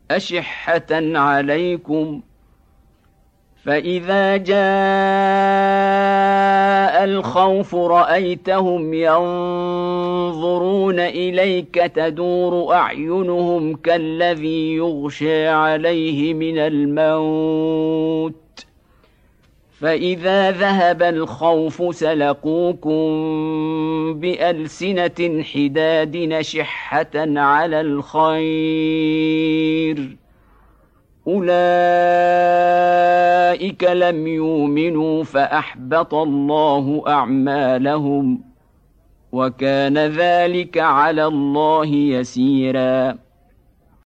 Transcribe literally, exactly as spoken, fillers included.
أشحة عليكم، فإذا جاء الخوف رأيتهم ينظرون إليك تدور أعينهم كالذي يغشى عليه من الموت، فإذا ذهب الخوف سلقوكم بألسنة حداد أشحة على الخير، أولئك لم يؤمنوا فأحبط الله أعمالهم، وكان ذلك على الله يسيرا.